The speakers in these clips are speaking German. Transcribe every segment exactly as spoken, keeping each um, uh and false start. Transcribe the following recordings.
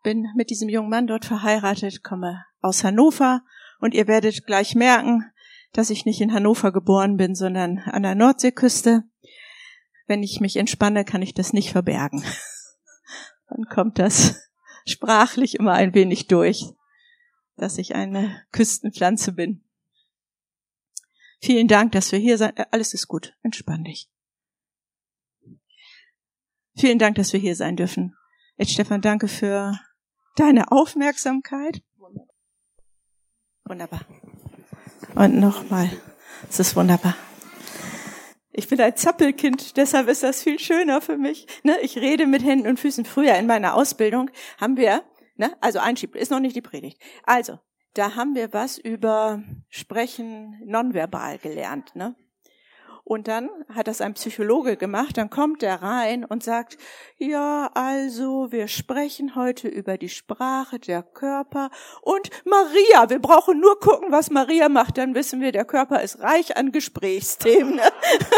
bin mit diesem jungen Mann dort verheiratet, komme aus Hannover und ihr werdet gleich merken, dass ich nicht in Hannover geboren bin, sondern an der Nordseeküste. Wenn ich mich entspanne, kann ich das nicht verbergen. Dann kommt das sprachlich immer ein wenig durch, dass ich eine Küstenpflanze bin. Vielen Dank, dass wir hier sein. Alles ist gut, entspann dich. Vielen Dank, dass wir hier sein dürfen. Jetzt, Stefan, danke für deine Aufmerksamkeit. Wunderbar. Und nochmal, es ist wunderbar. Ich bin ein Zappelkind, deshalb ist das viel schöner für mich. Ne? Ich rede mit Händen und Füßen. Früher in meiner Ausbildung haben wir, ne, also Einschieb, ist noch nicht die Predigt. Also, da haben wir was über Sprechen nonverbal gelernt, ne? Und dann hat das ein Psychologe gemacht, dann kommt der rein und sagt, ja, also wir sprechen heute über die Sprache der Körper und Maria, wir brauchen nur gucken, was Maria macht, dann wissen wir, der Körper ist reich an Gesprächsthemen. Ne? Hat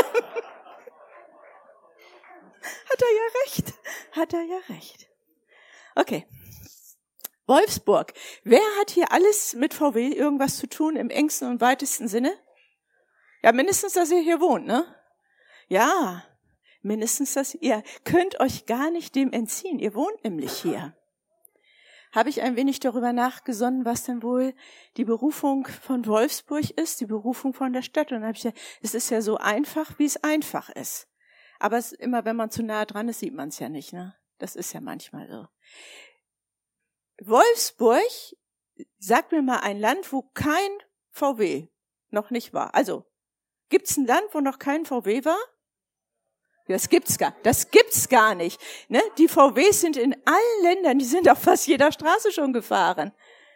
er ja recht, hat er ja recht. Okay. Wolfsburg. Wer hat hier alles mit V W irgendwas zu tun im engsten und weitesten Sinne? Ja, mindestens, dass ihr hier wohnt, ne? Ja, mindestens, dass ihr könnt euch gar nicht dem entziehen. Ihr wohnt nämlich hier. Habe ich ein wenig darüber nachgesonnen, was denn wohl die Berufung von Wolfsburg ist, die Berufung von der Stadt. Und dann habe ich gesagt, es ist ja so einfach, wie es einfach ist. Aber es, immer wenn man zu nah dran ist, sieht man es ja nicht, ne? Das ist ja manchmal so. Wolfsburg, sagt mir mal ein Land, wo kein V W noch nicht war. Also, gibt's ein Land, wo noch kein V W war? Das gibt's gar, das gibt's gar nicht. Ne? Die V Ws sind in allen Ländern, die sind auf fast jeder Straße schon gefahren.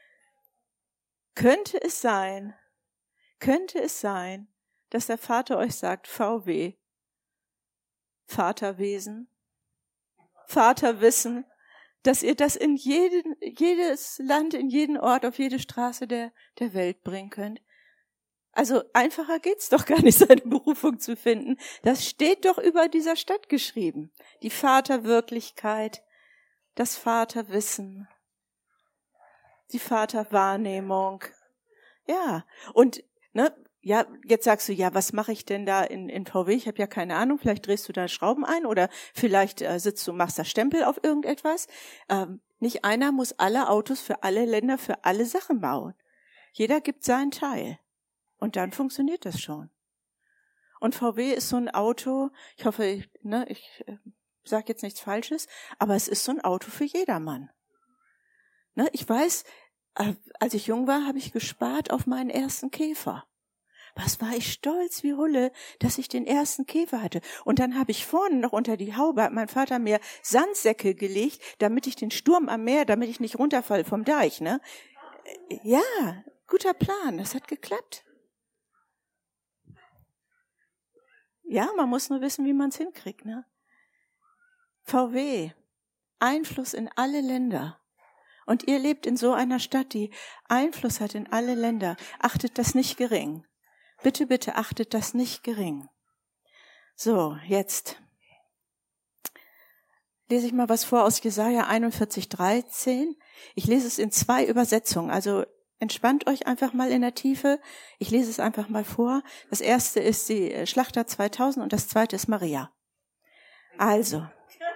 Könnte es sein, könnte es sein, dass der Vater euch sagt, V W, Vaterwesen, Vaterwissen, dass ihr das in jeden, jedes Land, in jeden Ort, auf jede Straße der, der Welt bringen könnt. Also einfacher geht's doch gar nicht, seine Berufung zu finden. Das steht doch über dieser Stadt geschrieben. Die Vaterwirklichkeit, das Vaterwissen, die Vaterwahrnehmung. Ja, und ne, ja, jetzt sagst du, ja, was mache ich denn da in, in V W? Ich habe ja keine Ahnung, vielleicht drehst du da Schrauben ein oder vielleicht äh, sitzt du, machst da Stempel auf irgendetwas. Ähm, nicht einer muss alle Autos für alle Länder, für alle Sachen bauen. Jeder gibt seinen Teil. Und dann funktioniert das schon. Und V W ist so ein Auto, ich hoffe, ich, ne, ich äh, sage jetzt nichts Falsches, aber es ist so ein Auto für jedermann. Ne, ich weiß, äh, als ich jung war, habe ich gespart auf meinen ersten Käfer. Was war ich stolz wie Hulle, dass ich den ersten Käfer hatte. Und dann habe ich vorne noch unter die Haube, hat mein Vater mir Sandsäcke gelegt, damit ich den Sturm am Meer, damit ich nicht runterfalle vom Deich. Ne? Ja, guter Plan, das hat geklappt. Ja, man muss nur wissen, wie man es hinkriegt. Ne? V W, Einfluss in alle Länder. Und ihr lebt in so einer Stadt, die Einfluss hat in alle Länder. Achtet das nicht gering. Bitte, bitte achtet das nicht gering. So, jetzt lese ich mal was vor aus Jesaja einundvierzig, dreizehn. Ich lese es in zwei Übersetzungen, also entspannt euch einfach mal in der Tiefe. Ich lese es einfach mal vor. Das erste ist die Schlachter zweitausend und das zweite ist Maria. Also,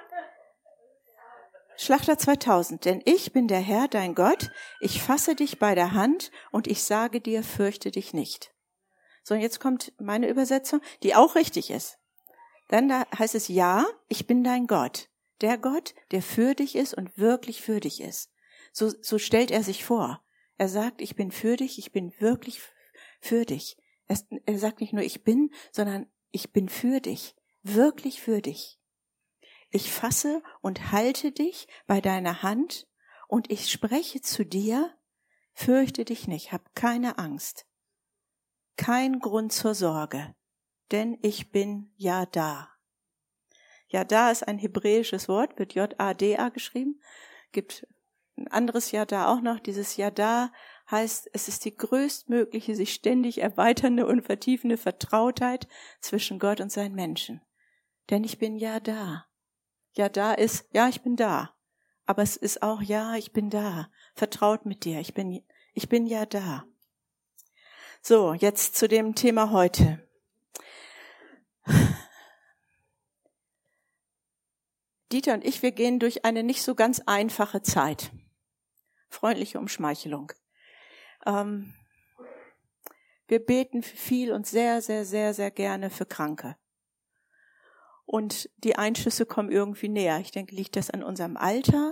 Schlachter zweitausend, denn ich bin der Herr, dein Gott, ich fasse dich bei der Hand und ich sage dir, fürchte dich nicht. So, und jetzt kommt meine Übersetzung, die auch richtig ist. Dann da heißt es, ja, ich bin dein Gott. Der Gott, der für dich ist und wirklich für dich ist. So, so stellt er sich vor. Er sagt, ich bin für dich, ich bin wirklich für dich. Er, er sagt nicht nur, ich bin, sondern ich bin für dich, wirklich für dich. Ich fasse und halte dich bei deiner Hand und ich spreche zu dir, fürchte dich nicht, hab keine Angst. Kein Grund zur Sorge, denn ich bin ja da. Ja, da ist ein hebräisches Wort, wird J A D A geschrieben. Gibt ein anderes Ja da auch noch. Dieses Ja da heißt, es ist die größtmögliche, sich ständig erweiternde und vertiefende Vertrautheit zwischen Gott und seinen Menschen. Denn ich bin ja da. Ja da ist, ja, ich bin da. Aber es ist auch, ja, ich bin da. Vertraut mit dir. Ich bin, ich bin ja da. So, jetzt zu dem Thema heute. Dieter und ich, wir gehen durch eine nicht so ganz einfache Zeit. Freundliche Umschmeichelung. Ähm, wir beten viel und sehr, sehr, sehr, sehr gerne für Kranke. Und die Einschüsse kommen irgendwie näher. Ich denke, liegt das an unserem Alter?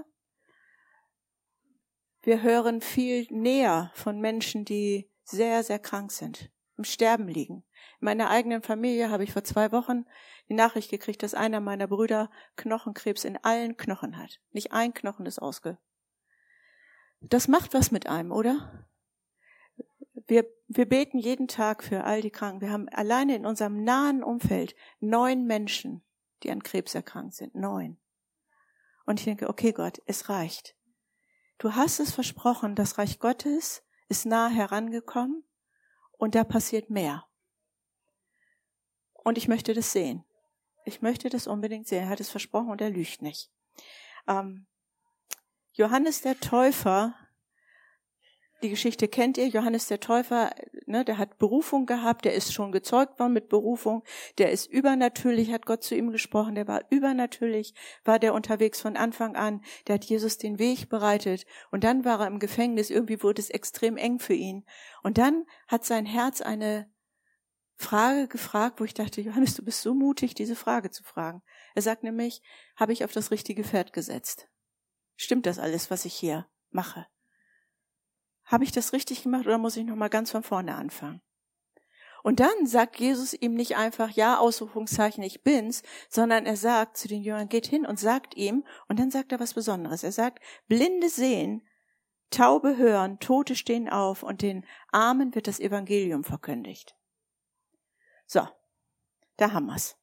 Wir hören viel näher von Menschen, die sehr, sehr krank sind, im Sterben liegen. In meiner eigenen Familie habe ich vor zwei Wochen die Nachricht gekriegt, dass einer meiner Brüder Knochenkrebs in allen Knochen hat. Nicht ein Knochen ist ausge. Das macht was mit einem, oder? Wir, wir beten jeden Tag für all die Kranken. Wir haben alleine in unserem nahen Umfeld neun Menschen, die an Krebs erkrankt sind. Neun. Und ich denke, okay Gott, es reicht. Du hast es versprochen, das Reich Gottes ist nah herangekommen und da passiert mehr. Und ich möchte das sehen. Ich möchte das unbedingt sehen. Er hat es versprochen und er lügt nicht. Ähm, Johannes der Täufer, die Geschichte kennt ihr, Johannes der Täufer, ne, der hat Berufung gehabt, der ist schon gezeugt worden mit Berufung, der ist übernatürlich, hat Gott zu ihm gesprochen, der war übernatürlich, war der unterwegs von Anfang an, der hat Jesus den Weg bereitet und dann war er im Gefängnis, irgendwie wurde es extrem eng für ihn und dann hat sein Herz eine Frage gefragt, wo ich dachte, Johannes, du bist so mutig, diese Frage zu fragen. Er sagt nämlich, habe ich auf das richtige Pferd gesetzt? Stimmt das alles, was ich hier mache? Habe ich das richtig gemacht oder muss ich noch mal ganz von vorne anfangen? Und dann sagt Jesus ihm nicht einfach, ja, Ausrufungszeichen, ich bin's, sondern er sagt zu den Jüngern, geht hin und sagt ihm, und dann sagt er was Besonderes. Er sagt, Blinde sehen, Taube hören, Tote stehen auf und den Armen wird das Evangelium verkündigt. So, da haben wir's.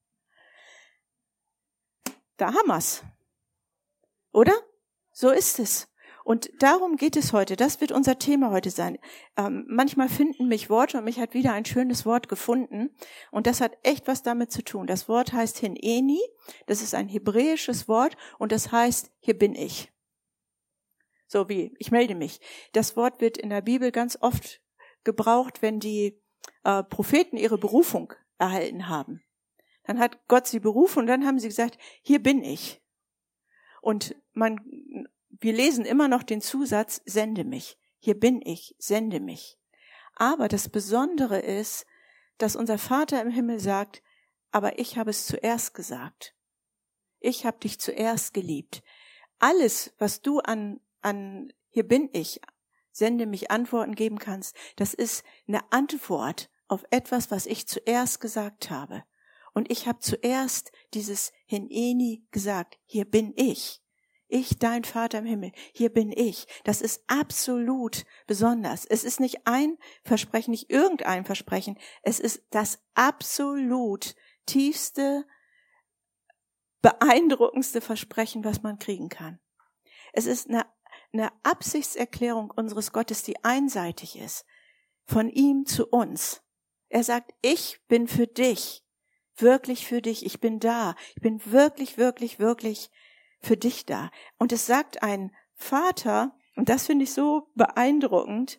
Da haben wir's. Oder? So ist es. Und darum geht es heute. Das wird unser Thema heute sein. Ähm, manchmal finden mich Worte und mich hat wieder ein schönes Wort gefunden. Und das hat echt was damit zu tun. Das Wort heißt Hineni. Das ist ein hebräisches Wort und das heißt, hier bin ich. So wie, ich melde mich. Das Wort wird in der Bibel ganz oft gebraucht, wenn die äh, Propheten ihre Berufung erhalten haben. Dann hat Gott sie berufen und dann haben sie gesagt, hier bin ich. Und man, wir lesen immer noch den Zusatz, sende mich. Hier bin ich, sende mich. Aber das Besondere ist, dass unser Vater im Himmel sagt, aber ich habe es zuerst gesagt. Ich habe dich zuerst geliebt. Alles, was du an, an, hier bin ich, sende mich Antworten geben kannst, das ist eine Antwort auf etwas, was ich zuerst gesagt habe. Und ich habe zuerst dieses Hineni gesagt, hier bin ich. Ich, dein Vater im Himmel, hier bin ich. Das ist absolut besonders. Es ist nicht ein Versprechen, nicht irgendein Versprechen. Es ist das absolut tiefste, beeindruckendste Versprechen, was man kriegen kann. Es ist eine, eine Absichtserklärung unseres Gottes, die einseitig ist. Von ihm zu uns. Er sagt, ich bin für dich. Wirklich für dich. Ich bin da. Ich bin wirklich, wirklich, wirklich für dich da. Und es sagt ein Vater, und das finde ich so beeindruckend,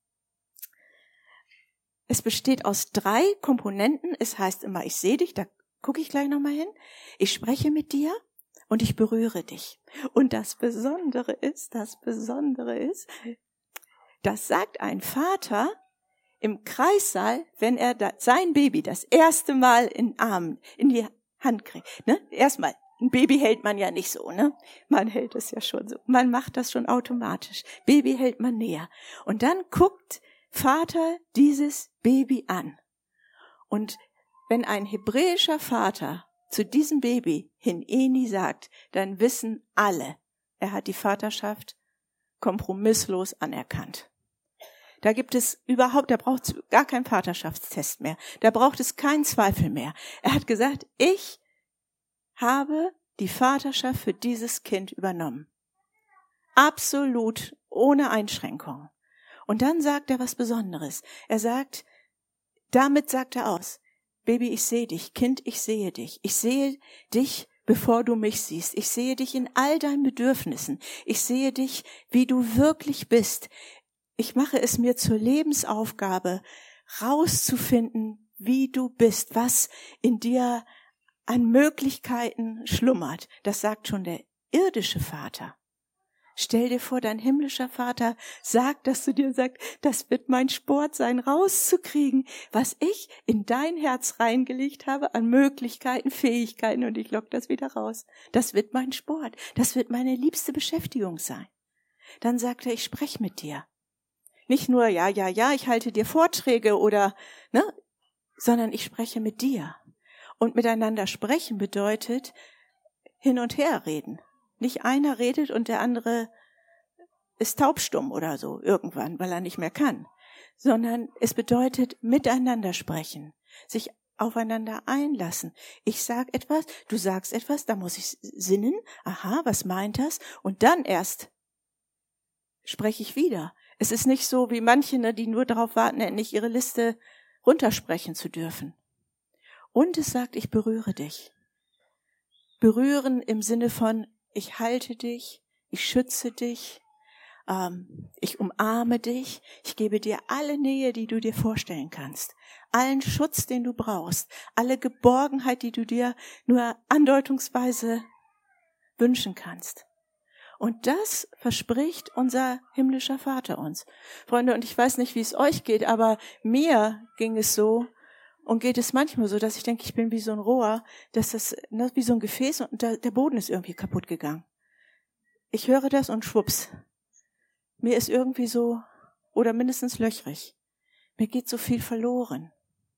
es besteht aus drei Komponenten. Es heißt immer, ich sehe dich, da gucke ich gleich nochmal hin. Ich spreche mit dir und ich berühre dich. Und das Besondere ist, das Besondere ist, das sagt ein Vater im Kreissaal, wenn er da, sein Baby das erste Mal in den Arm, in die Hand kriegt. Ne? Erstmal, ein Baby hält man ja nicht so, ne? Man hält es ja schon so. Man macht das schon automatisch. Baby hält man näher. Und dann guckt Vater dieses Baby an. Und wenn ein hebräischer Vater zu diesem Baby Hineni sagt, dann wissen alle, er hat die Vaterschaft kompromisslos anerkannt. Da gibt es überhaupt, da braucht es gar keinen Vaterschaftstest mehr. Da braucht es keinen Zweifel mehr. Er hat gesagt, ich habe die Vaterschaft für dieses Kind übernommen. Absolut ohne Einschränkung. Und dann sagt er was Besonderes. Er sagt, damit sagt er aus, Baby, ich sehe dich, Kind, ich sehe dich. Ich sehe dich bevor du mich siehst. Ich sehe dich in all deinen Bedürfnissen. Ich sehe dich, wie du wirklich bist. Ich mache es mir zur Lebensaufgabe, rauszufinden, wie du bist, was in dir an Möglichkeiten schlummert. Das sagt schon der irdische Vater. Stell dir vor, dein himmlischer Vater sagt, dass du dir sagst, das wird mein Sport sein, rauszukriegen, was ich in dein Herz reingelegt habe an Möglichkeiten, Fähigkeiten, und ich lock das wieder raus. Das wird mein Sport. Das wird meine liebste Beschäftigung sein. Dann sagt er, ich spreche mit dir. Nicht nur, ja, ja, ja, ich halte dir Vorträge oder, ne, sondern ich spreche mit dir. Und miteinander sprechen bedeutet hin und her reden. Nicht einer redet und der andere ist taubstumm oder so irgendwann, weil er nicht mehr kann. Sondern es bedeutet miteinander sprechen, sich aufeinander einlassen. Ich sag etwas, du sagst etwas, da muss ich sinnen. Aha, was meint das? Und dann erst spreche ich wieder. Es ist nicht so wie manche, ne, die nur darauf warten, endlich ihre Liste runtersprechen zu dürfen. Und es sagt, ich berühre dich. Berühren im Sinne von, ich halte dich, ich schütze dich, ähm, ich umarme dich, ich gebe dir alle Nähe, die du dir vorstellen kannst, allen Schutz, den du brauchst, alle Geborgenheit, die du dir nur andeutungsweise wünschen kannst. Und das verspricht unser himmlischer Vater uns. Freunde, und ich weiß nicht, wie es euch geht, aber mir ging es so, und geht es manchmal so, dass ich denke, ich bin wie so ein Rohr, dass das, ne, wie so ein Gefäß und da, der Boden ist irgendwie kaputt gegangen. Ich höre das und schwupps. Mir ist irgendwie so, oder mindestens löchrig. Mir geht so viel verloren.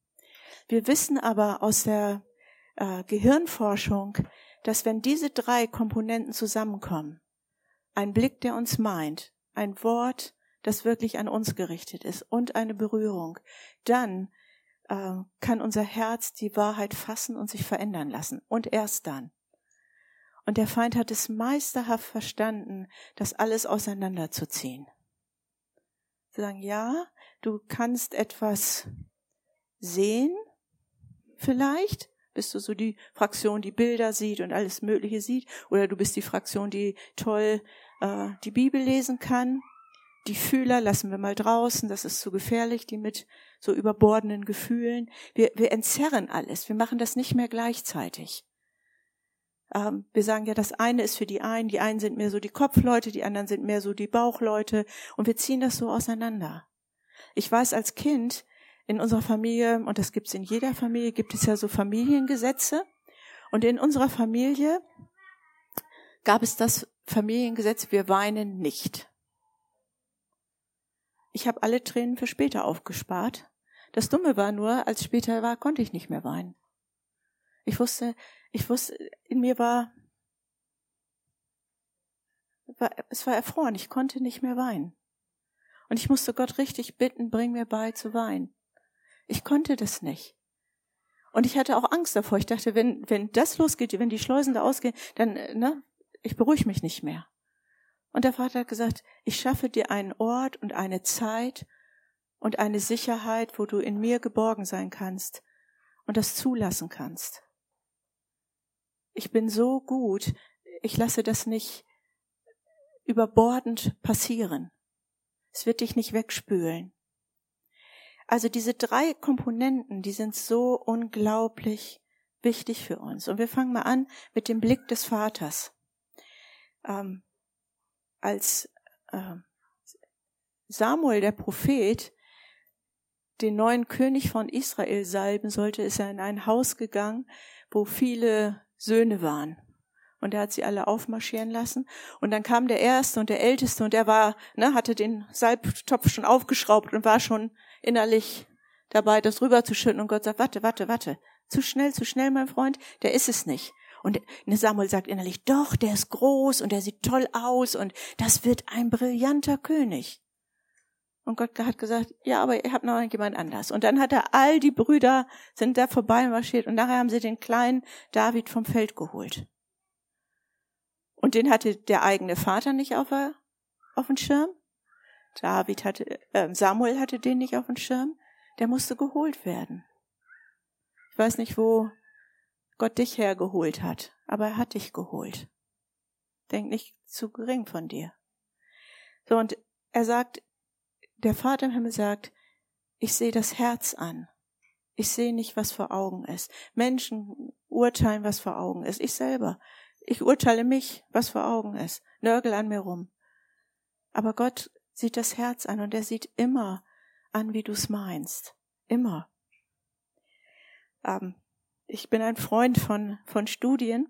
Wir wissen aber aus der äh, Gehirnforschung, dass wenn diese drei Komponenten zusammenkommen, ein Blick, der uns meint, ein Wort, das wirklich an uns gerichtet ist und eine Berührung, dann kann unser Herz die Wahrheit fassen und sich verändern lassen. Und erst dann. Und der Feind hat es meisterhaft verstanden, das alles auseinanderzuziehen. Zu sagen, ja, du kannst etwas sehen, vielleicht. Bist du so die Fraktion, die Bilder sieht und alles Mögliche sieht. Oder du bist die Fraktion, die toll äh, die Bibel lesen kann. Die Fühler lassen wir mal draußen, das ist zu gefährlich, die mit so überbordenden Gefühlen. Wir, wir entzerren alles, wir machen das nicht mehr gleichzeitig. Ähm, wir sagen ja, das eine ist für die einen, die einen sind mehr so die Kopfleute, die anderen sind mehr so die Bauchleute und wir ziehen das so auseinander. Ich weiß als Kind in unserer Familie, und das gibt es in jeder Familie, gibt es ja so Familiengesetze und in unserer Familie gab es das Familiengesetz, wir weinen nicht. Ich habe alle Tränen für später aufgespart. Das Dumme war nur, als später war, konnte ich nicht mehr weinen. Ich wusste, ich wusste, in mir war, war, es war erfroren, ich konnte nicht mehr weinen. Und ich musste Gott richtig bitten, bring mir bei zu weinen. Ich konnte das nicht. Und ich hatte auch Angst davor. Ich dachte, wenn, wenn das losgeht, wenn die Schleusen da ausgehen, dann, ne, ich beruhige mich nicht mehr. Und der Vater hat gesagt, ich schaffe dir einen Ort und eine Zeit und eine Sicherheit, wo du in mir geborgen sein kannst und das zulassen kannst. Ich bin so gut, ich lasse das nicht überbordend passieren. Es wird dich nicht wegspülen. Also diese drei Komponenten, die sind so unglaublich wichtig für uns. Und wir fangen mal an mit dem Blick des Vaters. Ähm, als äh, Samuel, der Prophet, den neuen König von Israel salben sollte, ist er in ein Haus gegangen, wo viele Söhne waren. Und er hat sie alle aufmarschieren lassen. Und dann kam der Erste und der Älteste und der war, ne, hatte den Salbtopf schon aufgeschraubt und war schon innerlich dabei, das rüberzuschütten. Und Gott sagt, warte, warte, warte. Zu schnell, zu schnell, mein Freund, der ist es nicht. Und Samuel sagt innerlich, doch, der ist groß und der sieht toll aus und das wird ein brillanter König. Und Gott hat gesagt, ja, aber ihr habt noch jemand anders. Und dann hat er all die Brüder, sind da vorbei marschiert und nachher haben sie den kleinen David vom Feld geholt. Und den hatte der eigene Vater nicht auf, auf dem Schirm. David hatte, äh, Samuel hatte den nicht auf dem Schirm. Der musste geholt werden. Ich weiß nicht, wo Gott dich hergeholt hat. aber er hat dich geholt. Denk nicht zu gering von dir. So, und er sagt, der Vater im Himmel sagt, ich sehe das Herz an. Ich sehe nicht, was vor Augen ist. Menschen urteilen, was vor Augen ist. Ich selber. Ich urteile mich, was vor Augen ist. Nörgel an mir rum. Aber Gott sieht das Herz an und er sieht immer an, wie du es meinst. Immer. Ähm, ich bin ein Freund von, von Studien.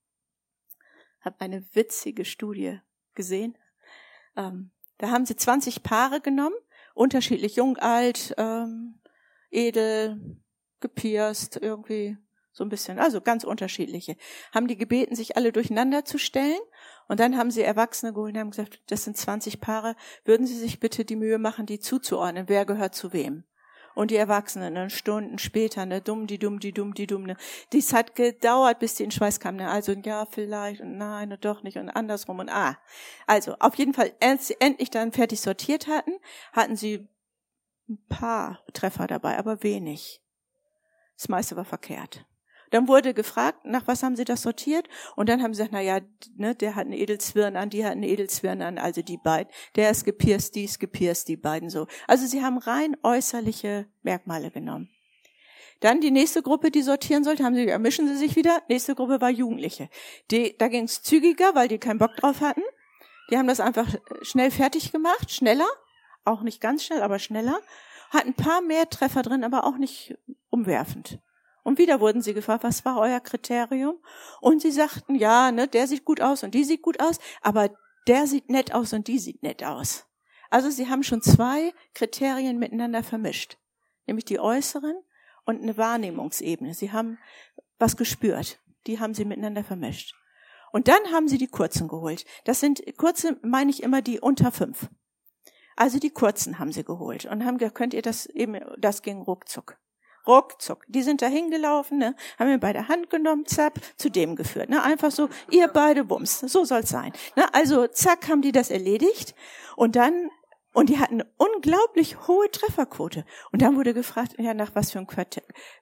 Habe eine witzige Studie gesehen. Ähm, da haben sie zwanzig Paare genommen, unterschiedlich jung, alt, ähm, edel, gepierst, irgendwie so ein bisschen, also ganz unterschiedliche. Haben die gebeten, sich alle durcheinander zu stellen und dann haben sie Erwachsene geholt und haben gesagt, das sind zwanzig Paare, würden Sie sich bitte die Mühe machen, die zuzuordnen, wer gehört zu wem. Und die Erwachsenen, ne, Stunden später, ne, dumm, die dumm, die dumm, die dumm, ne. Dies hat gedauert, bis die in Schweiß kamen, ne. Also, ja, vielleicht und nein und doch nicht und andersrum und ah. Also, auf jeden Fall, als sie endlich dann fertig sortiert hatten, hatten sie ein paar Treffer dabei, aber wenig. Das meiste war verkehrt. Dann wurde gefragt, nach was haben sie das sortiert? Und dann haben sie gesagt, na ja, ne, der hat einen Edelzwirn an, die hat einen Edelzwirn an, also die beiden. Der ist gepierst, die ist gepierst, die beiden so. Also sie haben rein äußerliche Merkmale genommen. Dann die nächste Gruppe, die sortieren sollte, haben sie, ja, mischen sie sich wieder. Nächste Gruppe war Jugendliche. Die, da ging es zügiger, weil die keinen Bock drauf hatten. Die haben das einfach schnell fertig gemacht, schneller. Auch nicht ganz schnell, aber schneller. Hatten ein paar mehr Treffer drin, aber auch nicht umwerfend. Und wieder wurden sie gefragt, was war euer Kriterium? Und sie sagten, ja, ne, der sieht gut aus und die sieht gut aus, aber der sieht nett aus und die sieht nett aus. Also sie haben schon zwei Kriterien miteinander vermischt, nämlich die äußeren und eine Wahrnehmungsebene. Sie haben was gespürt, die haben sie miteinander vermischt. Und dann haben sie die Kurzen geholt. Das sind, kurze meine ich immer die unter fünf. Also die Kurzen haben sie geholt und haben gesagt, könnt ihr das eben, das ging ruckzuck. Ruckzuck. Die sind da hingelaufen, ne, haben ihn bei der Hand genommen, zack, zu dem geführt. Ne, einfach so, ihr beide Bums, so soll's sein. Ne, also zack, haben die das erledigt und dann, und die hatten eine unglaublich hohe Trefferquote. Und dann wurde gefragt, ja, nach was für ein Quartett,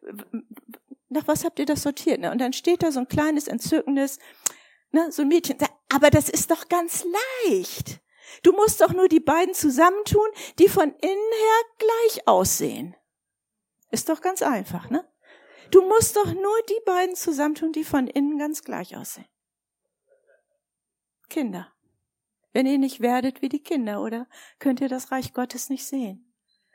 nach was habt ihr das sortiert? Ne? Und dann steht da so ein kleines, entzückendes, ne, so ein Mädchen, aber das ist doch ganz leicht. Du musst doch nur die beiden zusammentun, die von innen her gleich aussehen. Ist doch ganz einfach, ne? Du musst doch nur die beiden zusammentun, die von innen ganz gleich aussehen. Kinder. Wenn ihr nicht werdet wie die Kinder, oder könnt ihr das Reich Gottes nicht sehen?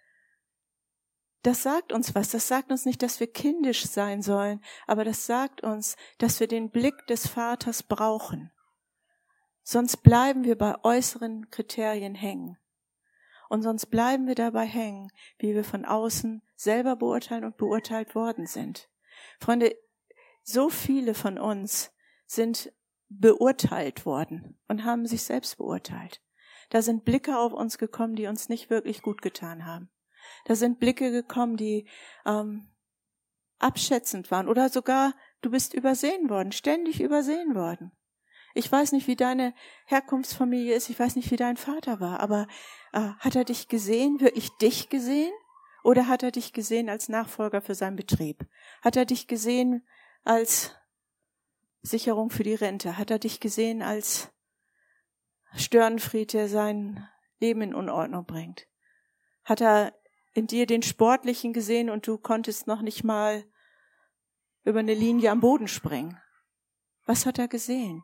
Das sagt uns was. Das sagt uns nicht, dass wir kindisch sein sollen, aber das sagt uns, dass wir den Blick des Vaters brauchen. Sonst bleiben wir bei äußeren Kriterien hängen. Und sonst bleiben wir dabei hängen, wie wir von außen selber beurteilen und beurteilt worden sind. Freunde, so viele von uns sind beurteilt worden und haben sich selbst beurteilt. Da sind Blicke auf uns gekommen, die uns nicht wirklich gut getan haben. Da sind Blicke gekommen, die ähm, abschätzend waren oder sogar, du bist übersehen worden, ständig übersehen worden. Ich weiß nicht, wie deine Herkunftsfamilie ist, ich weiß nicht, wie dein Vater war, aber äh, hat er dich gesehen, wirklich dich gesehen? Oder hat er dich gesehen als Nachfolger für seinen Betrieb? Hat er dich gesehen als Sicherung für die Rente? Hat er dich gesehen als Störenfried, der sein Leben in Unordnung bringt? Hat er in dir den Sportlichen gesehen und du konntest noch nicht mal über eine Linie am Boden springen? Was hat er gesehen?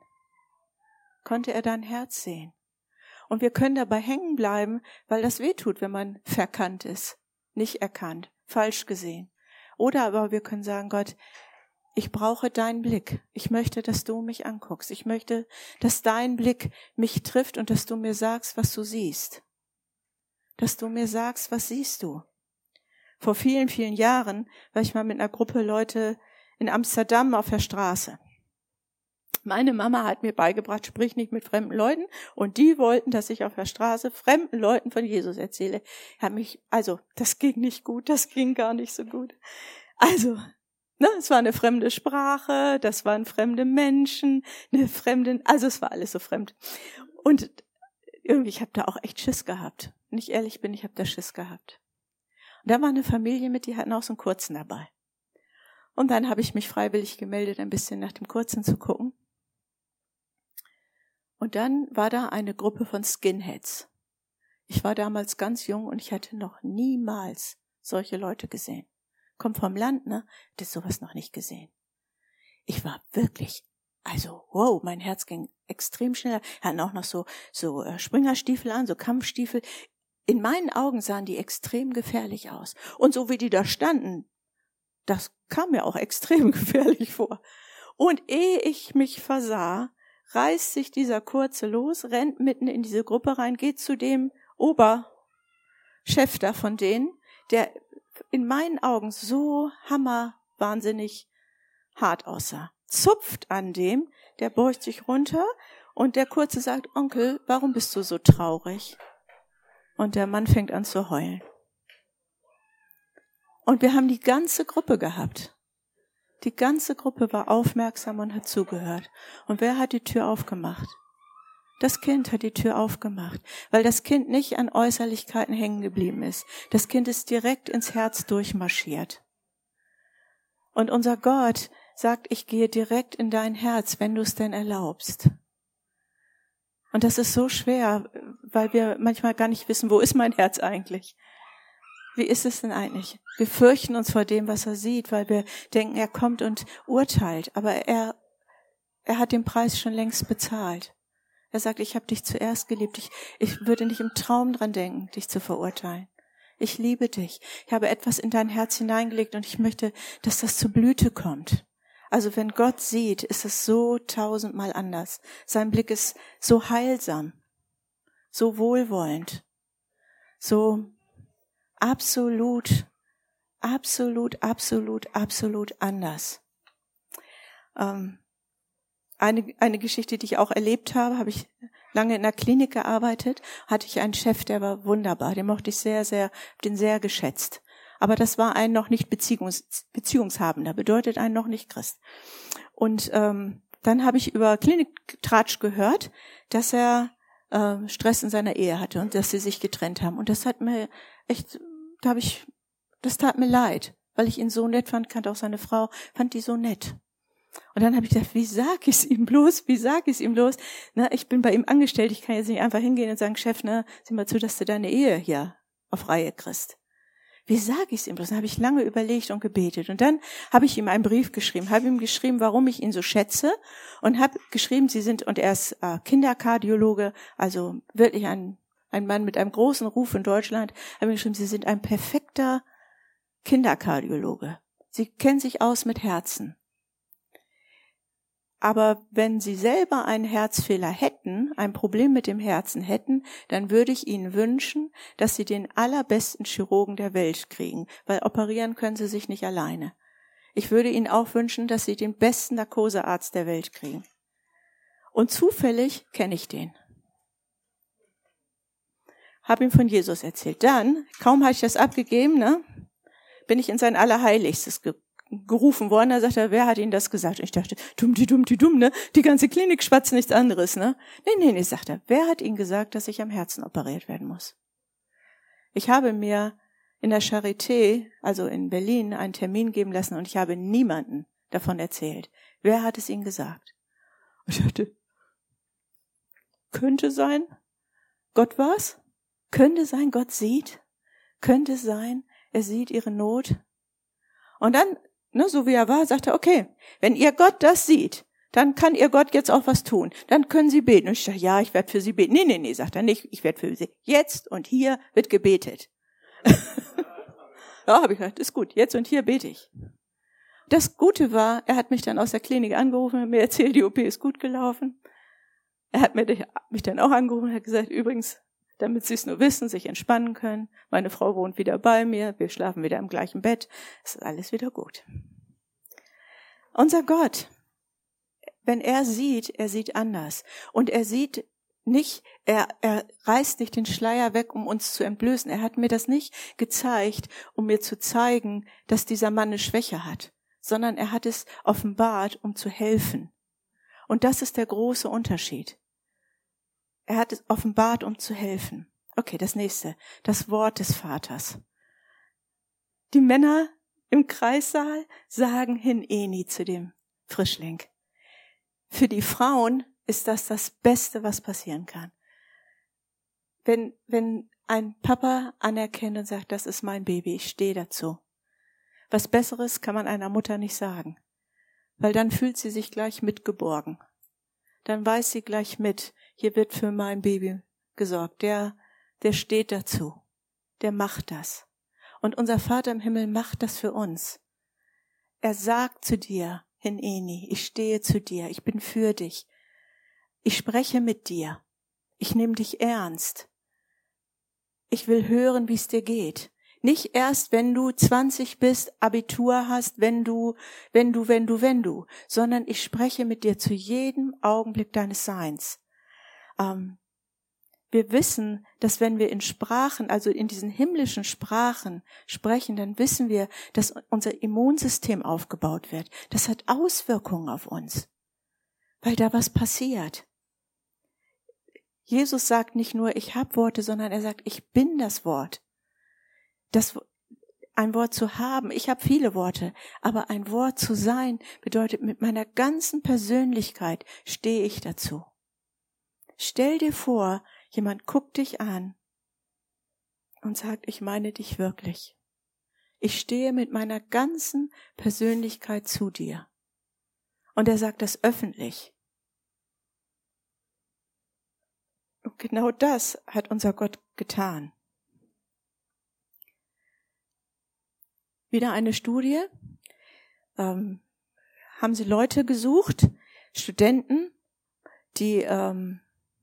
Konnte er dein Herz sehen? Und wir können dabei hängen bleiben, weil das wehtut, wenn man verkannt ist, nicht erkannt, falsch gesehen. Oder aber wir können sagen, Gott, ich brauche deinen Blick. Ich möchte, dass du mich anguckst. Ich möchte, dass dein Blick mich trifft und dass du mir sagst, was du siehst. Dass du mir sagst, was siehst du? Vor vielen, vielen Jahren war ich mal mit einer Gruppe Leute in Amsterdam auf der Straße. Meine Mama hat mir beigebracht, sprich nicht mit fremden Leuten. Und die wollten, dass ich auf der Straße fremden Leuten von Jesus erzähle. Hat mich, also, das ging nicht gut, das ging gar nicht so gut. Also, ne, es war eine fremde Sprache, das waren fremde Menschen, eine fremde, also es war alles so fremd. Und irgendwie, ich habe da auch echt Schiss gehabt. Wenn ich ehrlich bin, ich habe da Schiss gehabt. Und da war eine Familie mit, die hatten auch so einen Kurzen dabei. Und dann habe ich mich freiwillig gemeldet, ein bisschen nach dem Kurzen zu gucken. Und dann war da eine Gruppe von Skinheads. Ich war damals ganz jung und ich hatte noch niemals solche Leute gesehen. Kommt vom Land, ne? Hatte sowas noch nicht gesehen. Ich war wirklich, also wow, mein Herz ging extrem schnell. Hatten auch noch so so äh, Springerstiefel an, so Kampfstiefel. In meinen Augen sahen die extrem gefährlich aus. Und so wie die da standen, das kam mir auch extrem gefährlich vor. Und ehe ich mich versah, reißt sich dieser Kurze los, rennt mitten in diese Gruppe rein, geht zu dem Oberchef da von denen, der in meinen Augen so hammerwahnsinnig hart aussah. Zupft an dem, der beugt sich runter und der Kurze sagt, Onkel, warum bist du so traurig? Und der Mann fängt an zu heulen. Und wir haben die ganze Gruppe gehabt. Die ganze Gruppe war aufmerksam und hat zugehört. Und wer hat die Tür aufgemacht? Das Kind hat die Tür aufgemacht, weil das Kind nicht an Äußerlichkeiten hängen geblieben ist. Das Kind ist direkt ins Herz durchmarschiert. Und unser Gott sagt, ich gehe direkt in dein Herz, wenn du es denn erlaubst. Und das ist so schwer, weil wir manchmal gar nicht wissen, wo ist mein Herz eigentlich? Wie ist es denn eigentlich? Wir fürchten uns vor dem, was er sieht, weil wir denken, er kommt und urteilt. Aber er, er hat den Preis schon längst bezahlt. Er sagt, ich habe dich zuerst geliebt. Ich, ich würde nicht im Traum dran denken, dich zu verurteilen. Ich liebe dich. Ich habe etwas in dein Herz hineingelegt und ich möchte, dass das zur Blüte kommt. Also wenn Gott sieht, ist es so tausendmal anders. Sein Blick ist so heilsam, so wohlwollend, so absolut, absolut, absolut, absolut anders. Ähm, eine, eine Geschichte, die ich auch erlebt habe, habe ich lange in der Klinik gearbeitet, hatte ich einen Chef, der war wunderbar, den mochte ich sehr, sehr, den sehr geschätzt. Aber das war ein noch nicht Beziehungs, Beziehungshabender, bedeutet ein noch nicht Christ. Und ähm, dann habe ich über Kliniktratsch gehört, dass er äh, Stress in seiner Ehe hatte und dass sie sich getrennt haben. Und das hat mir echt, da habe ich, das tat mir leid, weil ich ihn so nett fand, kannte auch seine Frau, fand die so nett. Und dann habe ich gedacht, wie sag ich es ihm bloß, wie sag ich es ihm bloß? Na, ich bin bei ihm angestellt, ich kann jetzt nicht einfach hingehen und sagen, Chef, ne, sieh mal zu, dass du deine Ehe hier auf Reihe kriegst. Wie sage ich es ihm bloß? Dann habe ich lange überlegt und gebetet. Und dann habe ich ihm einen Brief geschrieben, habe ihm geschrieben, warum ich ihn so schätze und habe geschrieben, sie sind, und er ist äh, Kinderkardiologe, also wirklich ein, ein Mann mit einem großen Ruf in Deutschland, habe ihm geschrieben, sie sind ein perfekter Kinderkardiologe. Sie kennen sich aus mit Herzen. Aber wenn Sie selber einen Herzfehler hätten, ein Problem mit dem Herzen hätten, dann würde ich Ihnen wünschen, dass Sie den allerbesten Chirurgen der Welt kriegen, weil operieren können Sie sich nicht alleine. Ich würde Ihnen auch wünschen, dass Sie den besten Narkosearzt der Welt kriegen. Und zufällig kenne ich den. Habe ihm von Jesus erzählt. Dann, kaum hatte ich das abgegeben, ne, bin ich in sein Allerheiligstes gekommen. gerufen worden, da sagt er, wer hat Ihnen das gesagt? Und ich dachte, dumm, die dumm, die dumm, ne? Die ganze Klinik schwatzt nichts anderes, ne? Nee, nee, nee, sagt er, wer hat Ihnen gesagt, dass ich am Herzen operiert werden muss? Ich habe mir in der Charité, also in Berlin, einen Termin geben lassen und ich habe niemanden davon erzählt. Wer hat es Ihnen gesagt? Und ich dachte, könnte sein, Gott war's? Könnte sein, Gott sieht? Könnte sein, er sieht Ihre Not? Und dann, ne, so wie er war, sagt er, okay, wenn ihr Gott das sieht, dann kann ihr Gott jetzt auch was tun. Dann können Sie beten. Und ich sage, ja, ich werde für Sie beten. Nee, nee, nee, sagt er nicht, ich werde für Sie. Jetzt und hier wird gebetet. Ja, habe ich gesagt, ist gut, jetzt und hier bete ich. Das Gute war, er hat mich dann aus der Klinik angerufen, hat mir erzählt, die O P ist gut gelaufen. Er hat mich dann auch angerufen und hat gesagt, übrigens, damit Sie es nur wissen, sich entspannen können. Meine Frau wohnt wieder bei mir, wir schlafen wieder im gleichen Bett, es ist alles wieder gut. Unser Gott, wenn er sieht, er sieht anders. Und er sieht nicht, er, er reißt nicht den Schleier weg, um uns zu entblößen. Er hat mir das nicht gezeigt, um mir zu zeigen, dass dieser Mann eine Schwäche hat, sondern er hat es offenbart, um zu helfen. Und das ist der große Unterschied. Er hat es offenbart, um zu helfen. Okay, das nächste. Das Wort des Vaters. Die Männer, im Kreissaal sagen Hineni zu dem Frischling. Für die Frauen ist das das Beste, was passieren kann. Wenn, wenn ein Papa anerkennt und sagt, das ist mein Baby, ich stehe dazu. Was Besseres kann man einer Mutter nicht sagen, weil dann fühlt sie sich gleich mitgeborgen. Dann weiß sie gleich mit, hier wird für mein Baby gesorgt. Der, der steht dazu. Der macht das. Und unser Vater im Himmel macht das für uns. Er sagt zu dir, Hineni, ich stehe zu dir, ich bin für dich. Ich spreche mit dir. Ich nehme dich ernst. Ich will hören, wie es dir geht. Nicht erst, wenn du zwanzig bist, Abitur hast, wenn du, wenn du, wenn du, wenn du, sondern ich spreche mit dir zu jedem Augenblick deines Seins. Ähm, wir wissen, dass wenn wir in Sprachen, also in diesen himmlischen Sprachen sprechen, dann wissen wir, dass unser Immunsystem aufgebaut wird. Das hat Auswirkungen auf uns, weil da was passiert. Jesus sagt nicht nur, ich habe Worte, sondern er sagt, ich bin das Wort. Das, ein Wort zu haben, ich habe viele Worte, aber ein Wort zu sein bedeutet, mit meiner ganzen Persönlichkeit stehe ich dazu. Stell dir vor, jemand guckt dich an und sagt, ich meine dich wirklich. Ich stehe mit meiner ganzen Persönlichkeit zu dir. Und er sagt das öffentlich. Und genau das hat unser Gott getan. Wieder eine Studie, ähm, haben sie Leute gesucht, Studenten, die ähm,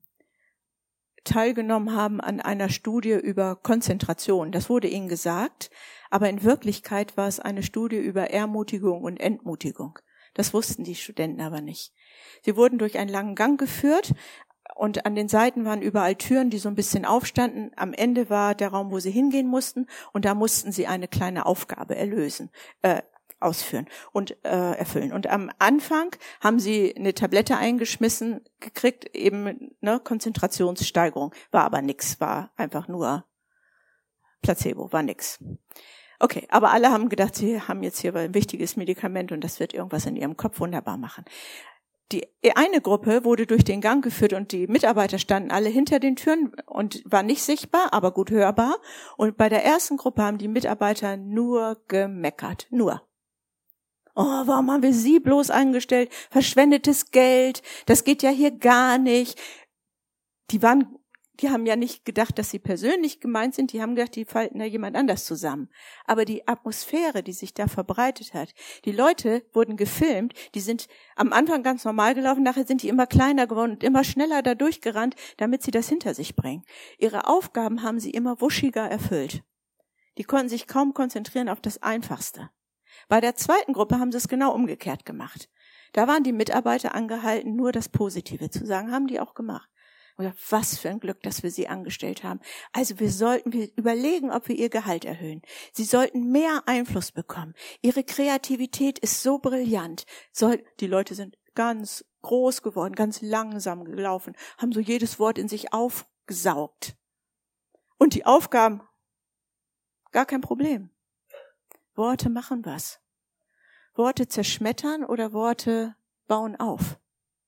teilgenommen haben an einer Studie über Konzentration. Das wurde ihnen gesagt, aber in Wirklichkeit war es eine Studie über Ermutigung und Entmutigung. Das wussten die Studenten aber nicht. Sie wurden durch einen langen Gang geführt und an den Seiten waren überall Türen, die so ein bisschen aufstanden. Am Ende war der Raum, wo sie hingehen mussten, und da mussten sie eine kleine Aufgabe erlösen, äh, ausführen und äh, erfüllen. Und am Anfang haben sie eine Tablette eingeschmissen gekriegt, eben ne, Konzentrationssteigerung. War aber nix, war einfach nur Placebo, war nix. Okay, aber alle haben gedacht, sie haben jetzt hier ein wichtiges Medikament und das wird irgendwas in ihrem Kopf wunderbar machen. Die eine Gruppe wurde durch den Gang geführt und die Mitarbeiter standen alle hinter den Türen und waren nicht sichtbar, aber gut hörbar. Und bei der ersten Gruppe haben die Mitarbeiter nur gemeckert, nur. Oh, warum haben wir sie bloß eingestellt? Verschwendetes Geld, das geht ja hier gar nicht. Die waren, die haben ja nicht gedacht, dass sie persönlich gemeint sind, die haben gedacht, die falten da jemand anders zusammen. Aber die Atmosphäre, die sich da verbreitet hat, die Leute wurden gefilmt, die sind am Anfang ganz normal gelaufen, nachher sind die immer kleiner geworden und immer schneller da durchgerannt, damit sie das hinter sich bringen. Ihre Aufgaben haben sie immer wuschiger erfüllt. Die konnten sich kaum konzentrieren auf das Einfachste. Bei der zweiten Gruppe haben sie es genau umgekehrt gemacht. Da waren die Mitarbeiter angehalten, nur das Positive zu sagen, haben die auch gemacht. Oder was für ein Glück, dass wir sie angestellt haben. Also wir sollten wir überlegen, ob wir ihr Gehalt erhöhen. Sie sollten mehr Einfluss bekommen. Ihre Kreativität ist so brillant. Soll, die Leute sind ganz groß geworden, ganz langsam gelaufen, haben so jedes Wort in sich aufgesaugt. Und die Aufgaben, gar kein Problem. Worte machen was. Worte zerschmettern oder Worte bauen auf.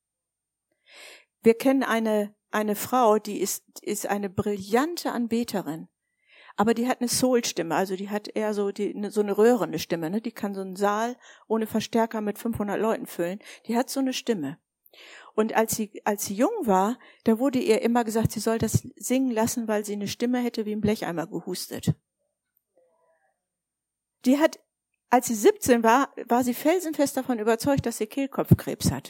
Wir kennen eine eine Frau, die ist ist eine brillante Anbeterin, aber die hat eine Soul-Stimme, also die hat eher so die so eine röhrende Stimme, ne? Die kann so einen Saal ohne Verstärker mit fünfhundert Leuten füllen. Die hat so eine Stimme. Und als sie als sie jung war, da wurde ihr immer gesagt, sie soll das singen lassen, weil sie eine Stimme hätte wie ein Blecheimer gehustet. Die hat, als sie siebzehn war, war sie felsenfest davon überzeugt, dass sie Kehlkopfkrebs hat.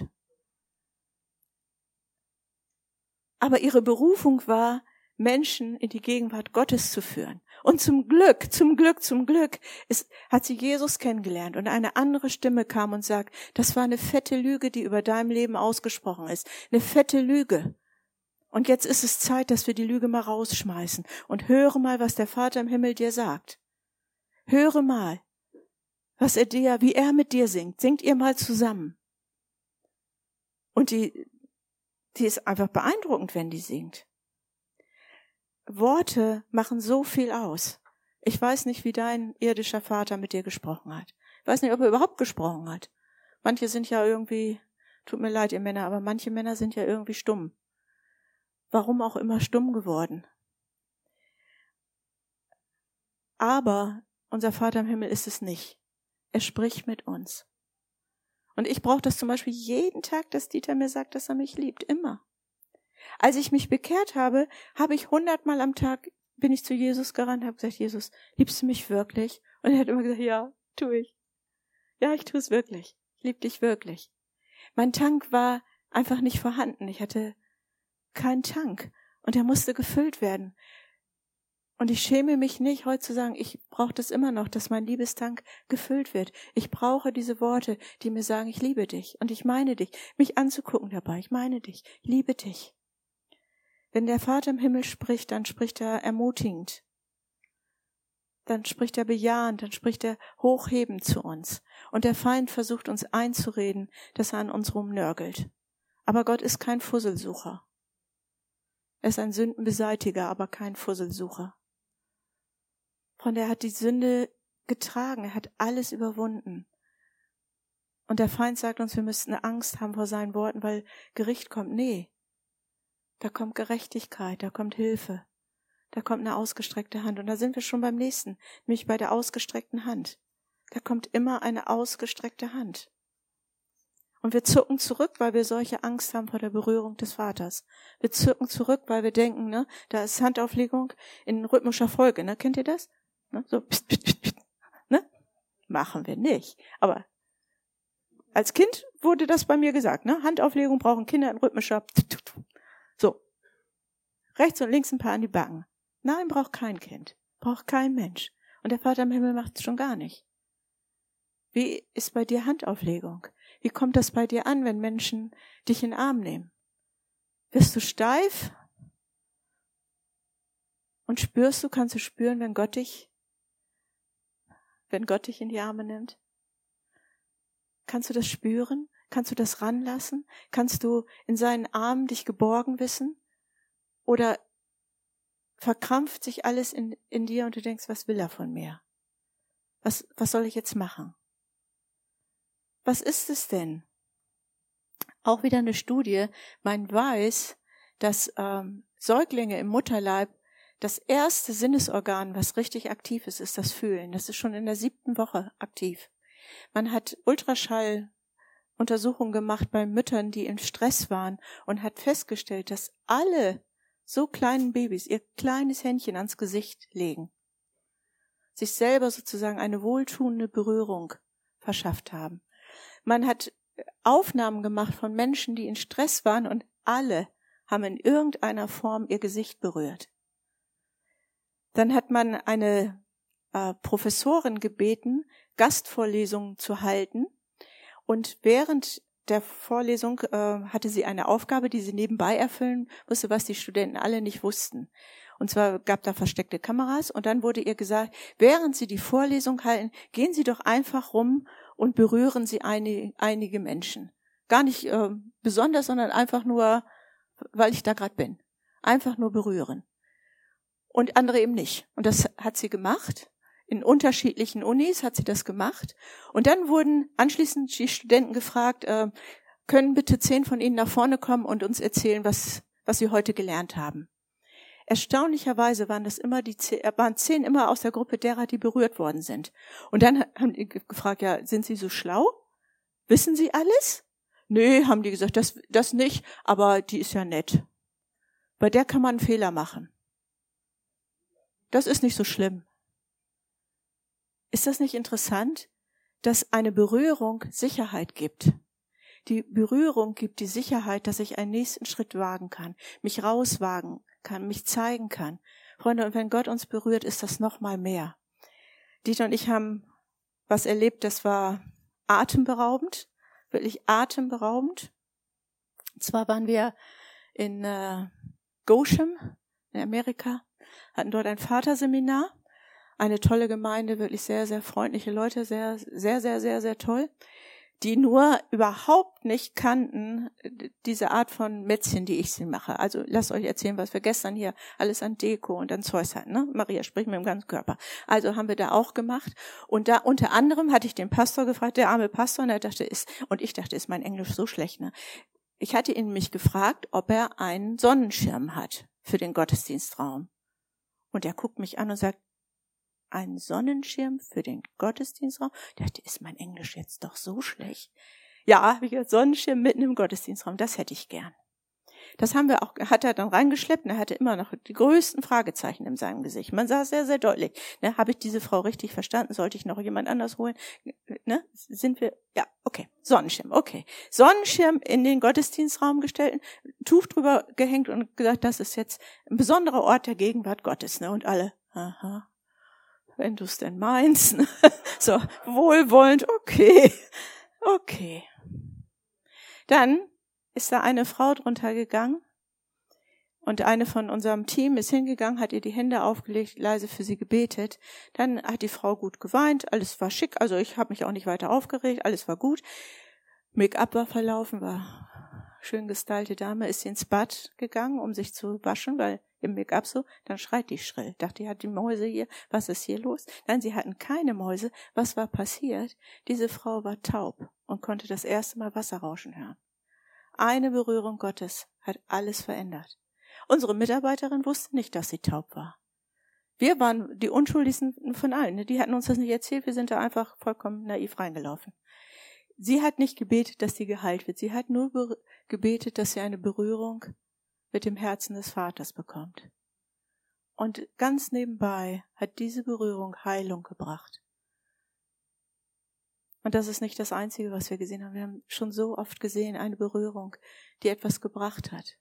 Aber ihre Berufung war, Menschen in die Gegenwart Gottes zu führen. Und zum Glück, zum Glück, zum Glück ist, hat sie Jesus kennengelernt und eine andere Stimme kam und sagt, das war eine fette Lüge, die über deinem Leben ausgesprochen ist. Eine fette Lüge. Und jetzt ist es Zeit, dass wir die Lüge mal rausschmeißen und höre mal, was der Vater im Himmel dir sagt. Höre mal, was er dir, wie er mit dir singt. Singt ihr mal zusammen. Und die, die ist einfach beeindruckend, wenn die singt. Worte machen so viel aus. Ich weiß nicht, wie dein irdischer Vater mit dir gesprochen hat. Ich weiß nicht, ob er überhaupt gesprochen hat. Manche sind ja irgendwie, tut mir leid, ihr Männer, aber manche Männer sind ja irgendwie stumm. Warum auch immer stumm geworden. Aber unser Vater im Himmel ist es nicht. Er spricht mit uns. Und ich brauche das zum Beispiel jeden Tag, dass Dieter mir sagt, dass er mich liebt. Immer. Als ich mich bekehrt habe, habe ich hundertmal am Tag, bin ich zu Jesus gerannt, habe gesagt, Jesus, liebst du mich wirklich? Und er hat immer gesagt, ja, tue ich. Ja, ich tue es wirklich. Ich liebe dich wirklich. Mein Tank war einfach nicht vorhanden. Ich hatte keinen Tank. Und er musste gefüllt werden. Und ich schäme mich nicht, heute zu sagen, ich brauche das immer noch, dass mein Liebestank gefüllt wird. Ich brauche diese Worte, die mir sagen, ich liebe dich und ich meine dich. Mich anzugucken dabei, ich meine dich, ich liebe dich. Wenn der Vater im Himmel spricht, dann spricht er ermutigend. Dann spricht er bejahend, dann spricht er hochhebend zu uns. Und der Feind versucht uns einzureden, dass er an uns rumnörgelt. Aber Gott ist kein Fusselsucher. Er ist ein Sündenbeseitiger, aber kein Fusselsucher. Von der hat die Sünde getragen, er hat alles überwunden. Und der Feind sagt uns, wir müssten Angst haben vor seinen Worten, weil Gericht kommt. Nee, da kommt Gerechtigkeit, da kommt Hilfe, da kommt eine ausgestreckte Hand. Und da sind wir schon beim nächsten, nämlich bei der ausgestreckten Hand. Da kommt immer eine ausgestreckte Hand. Und wir zucken zurück, weil wir solche Angst haben vor der Berührung des Vaters. Wir zucken zurück, weil wir denken, ne, da ist Handauflegung in rhythmischer Folge, ne, kennt ihr das? Ne, so, pst, pst, pst, pst, ne? Machen wir nicht. Aber als Kind wurde das bei mir gesagt, ne, Handauflegung brauchen Kinder in rhythmischer, so. Rechts und links ein paar an die Backen. Nein, braucht kein Kind. Braucht kein Mensch. Und der Vater im Himmel macht es schon gar nicht. Wie ist bei dir Handauflegung? Wie kommt das bei dir an, wenn Menschen dich in den Arm nehmen? Wirst du steif? Und spürst du, kannst du spüren, wenn Gott dich, wenn Gott dich in die Arme nimmt? Kannst du das spüren? Kannst du das ranlassen? Kannst du in seinen Armen dich geborgen wissen? Oder verkrampft sich alles in, in dir und du denkst, was will er von mir? Was, was soll ich jetzt machen? Was ist es denn? Auch wieder eine Studie. Man weiß, dass ähm, Säuglinge im Mutterleib das erste Sinnesorgan, was richtig aktiv ist, ist das Fühlen. Das ist schon in der siebten Woche aktiv. Man hat Ultraschalluntersuchungen gemacht bei Müttern, die in Stress waren und hat festgestellt, dass alle so kleinen Babys ihr kleines Händchen ans Gesicht legen, sich selber sozusagen eine wohltuende Berührung verschafft haben. Man hat Aufnahmen gemacht von Menschen, die in Stress waren und alle haben in irgendeiner Form ihr Gesicht berührt. Dann hat man eine äh, Professorin gebeten, Gastvorlesungen zu halten und während der Vorlesung äh, hatte sie eine Aufgabe, die sie nebenbei erfüllen musste, was die Studenten alle nicht wussten. Und zwar gab da versteckte Kameras und dann wurde ihr gesagt, während Sie die Vorlesung halten, gehen Sie doch einfach rum und berühren Sie einige, einige Menschen. Gar nicht äh, besonders, sondern einfach nur, weil ich da gerade bin. Einfach nur berühren. Und andere eben nicht. Und das hat sie gemacht. In unterschiedlichen Unis hat sie das gemacht. Und dann wurden anschließend die Studenten gefragt, äh, können bitte zehn von Ihnen nach vorne kommen und uns erzählen, was, was Sie heute gelernt haben. Erstaunlicherweise waren das immer die zehn, waren zehn immer aus der Gruppe derer, die berührt worden sind. Und dann haben die gefragt, ja, sind Sie so schlau? Wissen Sie alles? Nee, haben die gesagt, das, das nicht, aber die ist ja nett. Bei der kann man einen Fehler machen. Das ist nicht so schlimm. Ist das nicht interessant, dass eine Berührung Sicherheit gibt? Die Berührung gibt die Sicherheit, dass ich einen nächsten Schritt wagen kann, mich rauswagen kann, mich zeigen kann. Freunde, und wenn Gott uns berührt, ist das noch mal mehr. Dieter und ich haben was erlebt, das war atemberaubend, wirklich atemberaubend. Und zwar waren wir in äh, Goshen in Amerika, hatten dort ein Vaterseminar, eine tolle Gemeinde, wirklich sehr, sehr freundliche Leute, sehr, sehr, sehr, sehr, sehr toll. die nur überhaupt nicht kannten, diese Art von Mätzchen, die ich sie mache. Also lasst euch erzählen, was wir gestern hier alles an Deko und an Zeus hatten. Ne? Maria spricht mit dem ganzen Körper. Also haben wir da auch gemacht. Und da unter anderem hatte ich den Pastor gefragt, der arme Pastor, und er dachte, ist, und ich dachte, ist mein Englisch so schlecht, ne? Ich hatte ihn mich gefragt, ob er einen Sonnenschirm hat für den Gottesdienstraum. Und er guckt mich an und sagt, ein Sonnenschirm für den Gottesdienstraum? Ich dachte, ist mein Englisch jetzt doch so schlecht? Ja, wie gesagt, Sonnenschirm mitten im Gottesdienstraum, das hätte ich gern. Das haben wir auch, hat er dann reingeschleppt, und er hatte immer noch die größten Fragezeichen in seinem Gesicht. Man sah sehr, sehr deutlich. Ne, habe ich diese Frau richtig verstanden? Sollte ich noch jemand anders holen? Ne, sind wir, ja, okay, Sonnenschirm, okay. Sonnenschirm in den Gottesdienstraum gestellt, Tuch drüber gehängt und gesagt, das ist jetzt ein besonderer Ort der Gegenwart Gottes. Ne, und alle, aha. Wenn du es denn meinst. So, wohlwollend, okay, okay. Dann ist da eine Frau drunter gegangen und eine von unserem Team ist hingegangen, hat ihr die Hände aufgelegt, leise für sie gebetet. Dann hat die Frau gut geweint, alles war schick, also ich habe mich auch nicht weiter aufgeregt, alles war gut. Make-up war verlaufen, war schön gestylte Dame, ist ins Bad gegangen, um sich zu waschen, weil im Make-up so, dann schreit die schrill. Dachte, die hat die Mäuse hier, was ist hier los? Nein, sie hatten keine Mäuse. Was war passiert? Diese Frau war taub und konnte das erste Mal Wasserrauschen hören. Eine Berührung Gottes hat alles verändert. Unsere Mitarbeiterin wusste nicht, dass sie taub war. Wir waren die unschuldigsten von allen. Die hatten uns das nicht erzählt, wir sind da einfach vollkommen naiv reingelaufen. Sie hat nicht gebetet, dass sie geheilt wird. Sie hat nur be- gebetet, dass sie eine Berührung mit dem Herzen des Vaters bekommt. Und ganz nebenbei hat diese Berührung Heilung gebracht. Und das ist nicht das Einzige, was wir gesehen haben. Wir haben schon so oft gesehen, eine Berührung, die etwas gebracht hat.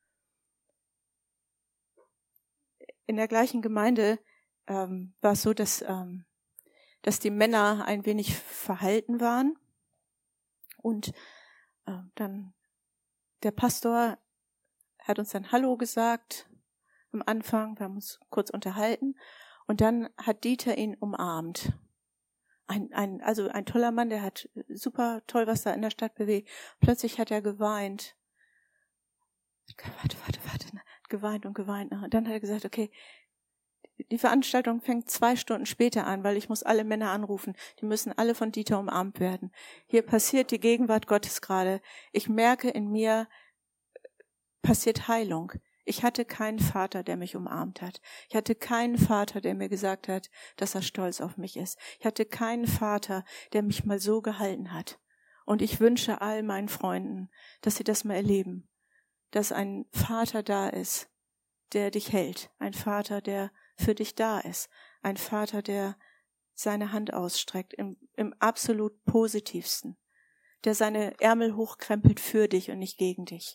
In der gleichen Gemeinde ähm, war es so, dass, ähm, dass die Männer ein wenig verhalten waren. Und äh, dann der Pastor hat uns dann Hallo gesagt am Anfang, wir haben uns kurz unterhalten und dann hat Dieter ihn umarmt. Ein, ein, also ein toller Mann, der hat super toll was da in der Stadt bewegt. Plötzlich hat er geweint. Warte, warte, warte, geweint und geweint. Und dann hat er gesagt, okay, die Veranstaltung fängt zwei Stunden später an, weil ich muss alle Männer anrufen. Die müssen alle von Dieter umarmt werden. Hier passiert die Gegenwart Gottes gerade. Ich merke in mir, passiert Heilung. Ich hatte keinen Vater, der mich umarmt hat. Ich hatte keinen Vater, der mir gesagt hat, dass er stolz auf mich ist. Ich hatte keinen Vater, der mich mal so gehalten hat. Und ich wünsche all meinen Freunden, dass sie das mal erleben, dass ein Vater da ist, der dich hält. Ein Vater, der für dich da ist. Ein Vater, der seine Hand ausstreckt, im, im absolut positivsten. Der seine Ärmel hochkrempelt für dich und nicht gegen dich.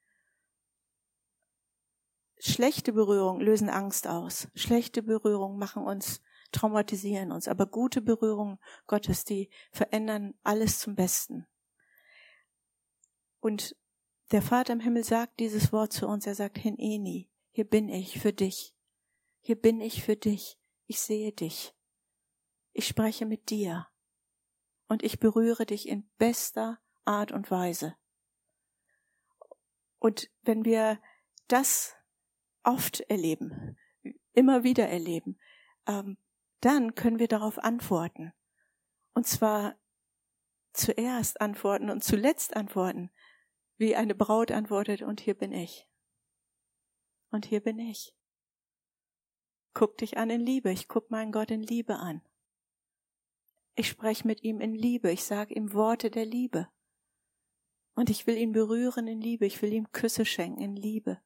Schlechte Berührungen lösen Angst aus. Schlechte Berührungen machen uns, traumatisieren uns. Aber gute Berührungen Gottes, die verändern alles zum Besten. Und der Vater im Himmel sagt dieses Wort zu uns. Er sagt, Hineni, hier bin ich für dich. Hier bin ich für dich. Ich sehe dich. Ich spreche mit dir. Und ich berühre dich in bester Art und Weise. Und wenn wir das oft erleben, immer wieder erleben, ähm, dann können wir darauf antworten. Und zwar zuerst antworten und zuletzt antworten, wie eine Braut antwortet, und hier bin ich. Und hier bin ich. Guck dich an in Liebe, ich guck meinen Gott in Liebe an. Ich spreche mit ihm in Liebe, ich sage ihm Worte der Liebe. Und ich will ihn berühren in Liebe, ich will ihm Küsse schenken in Liebe.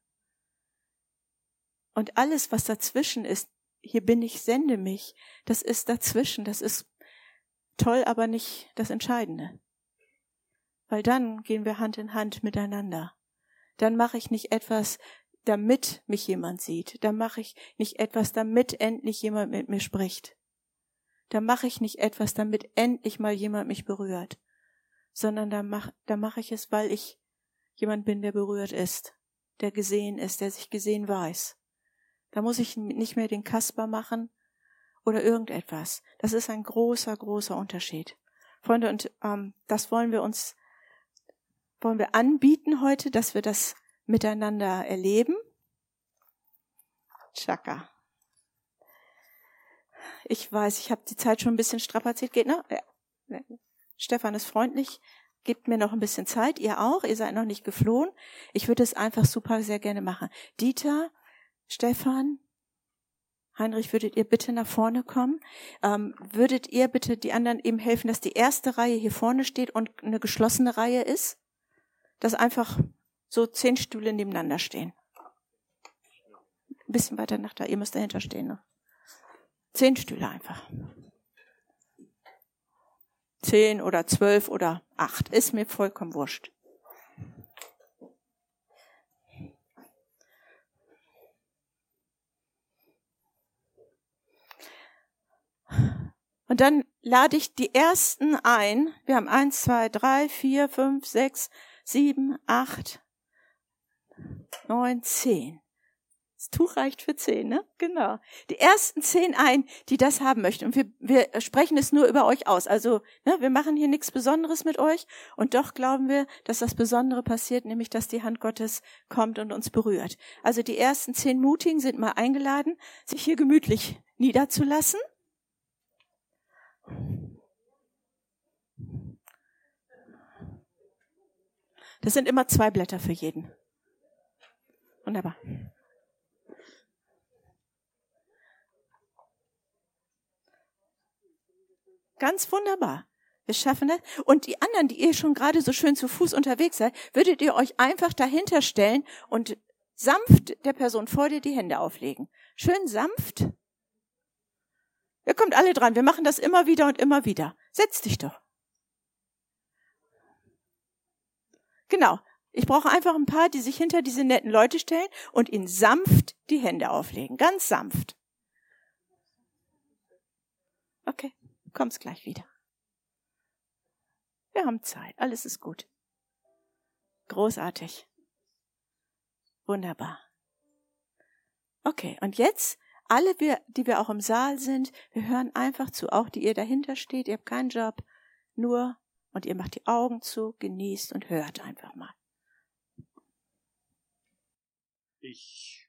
Und alles, was dazwischen ist, hier bin ich, sende mich, das ist dazwischen, das ist toll, aber nicht das Entscheidende. Weil dann gehen wir Hand in Hand miteinander. Dann mache ich nicht etwas, damit mich jemand sieht. Dann mache ich nicht etwas, damit endlich jemand mit mir spricht. Dann mache ich nicht etwas, damit endlich mal jemand mich berührt. Sondern dann mache dann mache ich es, weil ich jemand bin, der berührt ist, der gesehen ist, der sich gesehen weiß. Da muss ich nicht mehr den Kasper machen oder irgendetwas. Das ist ein großer, großer Unterschied. Freunde, und ähm, das wollen wir uns, wollen wir anbieten heute, dass wir das miteinander erleben. Chaka. Ich weiß, ich habe die Zeit schon ein bisschen strapaziert. Geht, ne? Ja. Stefan ist freundlich. Gebt mir noch ein bisschen Zeit. Ihr auch. Ihr seid noch nicht geflohen. Ich würde es einfach super sehr gerne machen. Dieter, Stefan, Heinrich, würdet ihr bitte nach vorne kommen? Ähm, würdet ihr bitte die anderen eben helfen, dass die erste Reihe hier vorne steht und eine geschlossene Reihe ist? Dass einfach so zehn Stühle nebeneinander stehen. Ein bisschen weiter nach da. Ihr müsst dahinter stehen. Ne? Zehn Stühle einfach. Zehn oder zwölf oder acht. Ist mir vollkommen wurscht. Und dann lade ich die ersten ein. Wir haben eins, zwei, drei, vier, fünf, sechs, sieben, acht, neun, zehn. Das Tuch reicht für zehn, ne? Genau. Die ersten zehn ein, die das haben möchten. Und wir, wir sprechen es nur über euch aus. Also, ne, wir machen hier nichts Besonderes mit euch. Und doch glauben wir, dass das Besondere passiert, nämlich, dass die Hand Gottes kommt und uns berührt. Also die ersten zehn Mutigen sind mal eingeladen, sich hier gemütlich niederzulassen. Das sind immer zwei Blätter für jeden. Wunderbar. Ganz wunderbar. Wir schaffen das. Und die anderen, die ihr schon gerade so schön zu Fuß unterwegs seid, würdet ihr euch einfach dahinter stellen und sanft der Person vor dir die Hände auflegen. Schön sanft. Ihr kommt alle dran. Wir machen das immer wieder und immer wieder. Setz dich doch. Genau. Ich brauche einfach ein paar, die sich hinter diese netten Leute stellen und ihnen sanft die Hände auflegen. Ganz sanft. Okay, du kommst gleich wieder. Wir haben Zeit. Alles ist gut. Großartig. Wunderbar. Okay, und jetzt, alle wir, die wir auch im Saal sind, wir hören einfach zu, auch die ihr dahinter steht, ihr habt keinen Job, nur, und ihr macht die Augen zu, genießt und hört einfach mal. Ich,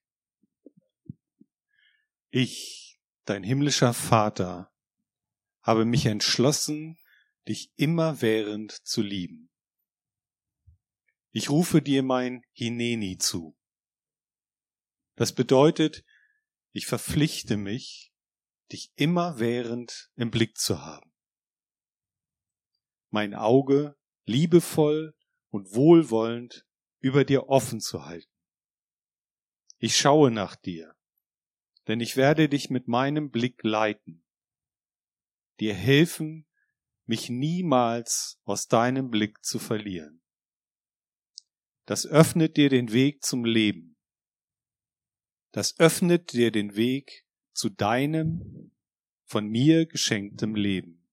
ich, dein himmlischer Vater, habe mich entschlossen, dich immerwährend zu lieben. Ich rufe dir mein Hineni zu. Das bedeutet, ich verpflichte mich, dich immerwährend im Blick zu haben. Mein Auge liebevoll und wohlwollend über dir offen zu halten. Ich schaue nach dir, denn ich werde dich mit meinem Blick leiten, dir helfen, mich niemals aus deinem Blick zu verlieren. Das öffnet dir den Weg zum Leben. Das öffnet dir den Weg zu deinem, von mir geschenktem Leben.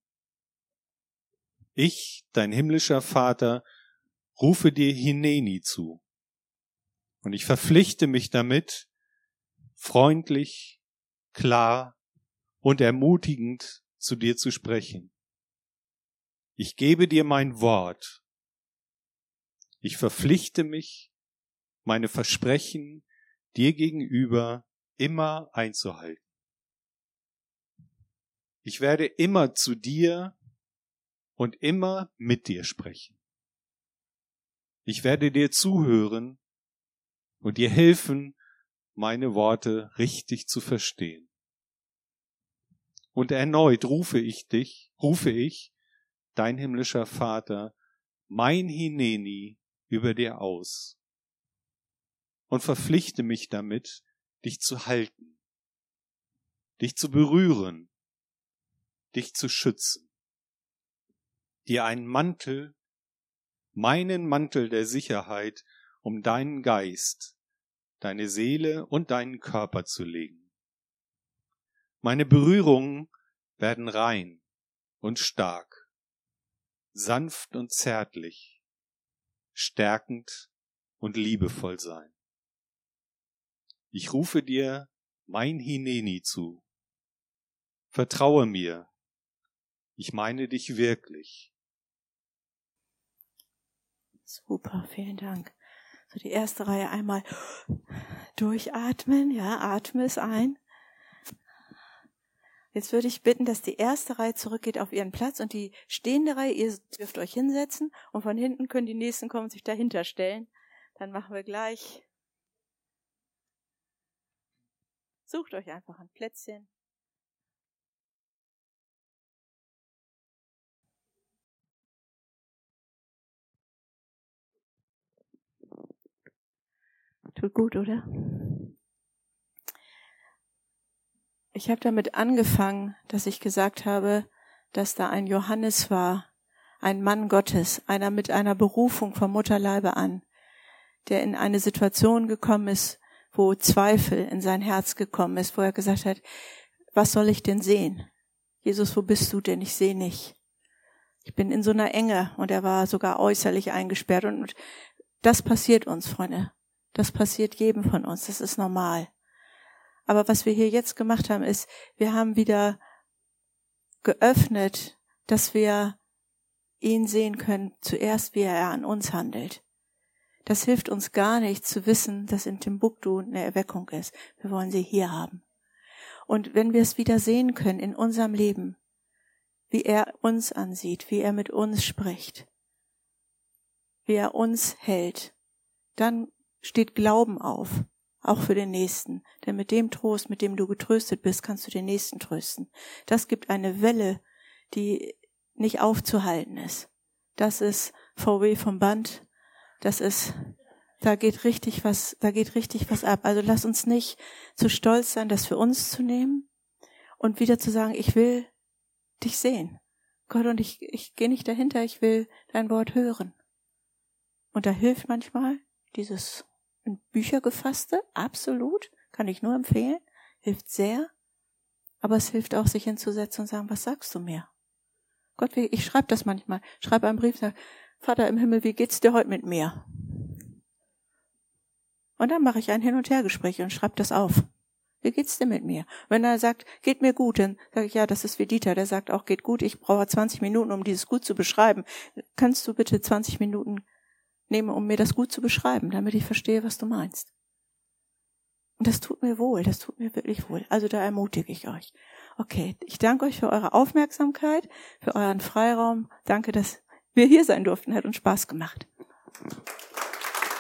Ich, dein himmlischer Vater, rufe dir Hineni zu. Und ich verpflichte mich damit, freundlich, klar und ermutigend zu dir zu sprechen. Ich gebe dir mein Wort. Ich verpflichte mich, meine Versprechen dir gegenüber immer einzuhalten. Ich werde immer zu dir und immer mit dir sprechen. Ich werde dir zuhören und dir helfen, meine Worte richtig zu verstehen. Und erneut rufe ich dich, rufe ich, dein himmlischer Vater, mein Hineni über dir aus und verpflichte mich damit, dich zu halten, dich zu berühren, dich zu schützen, dir einen Mantel, meinen Mantel der Sicherheit um deinen Geist, deine Seele und deinen Körper zu legen. Meine Berührungen werden rein und stark, sanft und zärtlich, stärkend und liebevoll sein. Ich rufe dir mein Hineni zu. Vertraue mir. Ich meine dich wirklich. Super, vielen Dank. So, die erste Reihe einmal durchatmen, ja, atme es ein. Jetzt würde ich bitten, dass die erste Reihe zurückgeht auf ihren Platz und die stehende Reihe, ihr dürft euch hinsetzen und von hinten können die nächsten kommen und sich dahinter stellen. Dann machen wir gleich. Sucht euch einfach ein Plätzchen. Tut gut, oder? Ich habe damit angefangen, dass ich gesagt habe, dass da ein Johannes war, ein Mann Gottes, einer mit einer Berufung vom Mutterleibe an, der in eine Situation gekommen ist, wo Zweifel in sein Herz gekommen ist, wo er gesagt hat, was soll ich denn sehen? Jesus, wo bist du denn? Ich sehe nicht. Ich bin in so einer Enge und er war sogar äußerlich eingesperrt und das passiert uns, Freunde. Das passiert jedem von uns, das ist normal. Aber was wir hier jetzt gemacht haben, ist, wir haben wieder geöffnet, dass wir ihn sehen können, zuerst wie er an uns handelt. Das hilft uns gar nicht zu wissen, dass in Timbuktu eine Erweckung ist. Wir wollen sie hier haben. Und wenn wir es wieder sehen können in unserem Leben, wie er uns ansieht, wie er mit uns spricht, wie er uns hält, dann steht Glauben auf, auch für den Nächsten. Denn mit dem Trost, mit dem du getröstet bist, kannst du den Nächsten trösten. Das gibt eine Welle, die nicht aufzuhalten ist. Das ist V W vom Band. Das ist, da geht richtig was, da geht richtig was ab. Also lass uns nicht zu stolz sein, das für uns zu nehmen und wieder zu sagen, ich will dich sehen. Gott, und ich, ich gehe nicht dahinter, ich will dein Wort hören. Und da hilft manchmal dieses in Bücher gefasste, absolut, kann ich nur empfehlen, hilft sehr, aber es hilft auch, sich hinzusetzen und sagen, was sagst du mir? Gott, ich schreibe das manchmal, schreibe einen Brief, sage, Vater im Himmel, wie geht's dir heute mit mir? Und dann mache ich ein Hin- und Hergespräch und schreibe das auf. Wie geht's dir mit mir? Wenn er sagt, geht mir gut, dann sage ich, ja, das ist wie Dieter, der sagt auch, geht gut, ich brauche zwanzig Minuten, um dieses gut zu beschreiben. Kannst du bitte zwanzig Minuten nehmen, um mir das gut zu beschreiben, damit ich verstehe, was du meinst? Und das tut mir wohl, das tut mir wirklich wohl. Also da ermutige ich euch. Okay, ich danke euch für eure Aufmerksamkeit, für euren Freiraum. Danke, dass wir hier sein durften, hat uns Spaß gemacht.